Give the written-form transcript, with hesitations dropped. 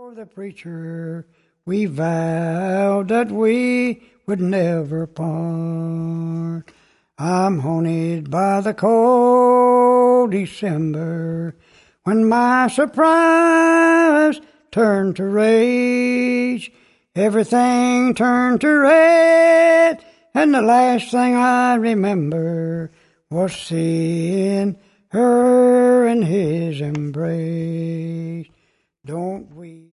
The preacher, we vowed that we would never part. I'm haunted by the cold December, when my surprise turned to rage. Everything turned to red, and the last thing I remember was seeing her in his embrace. Don't we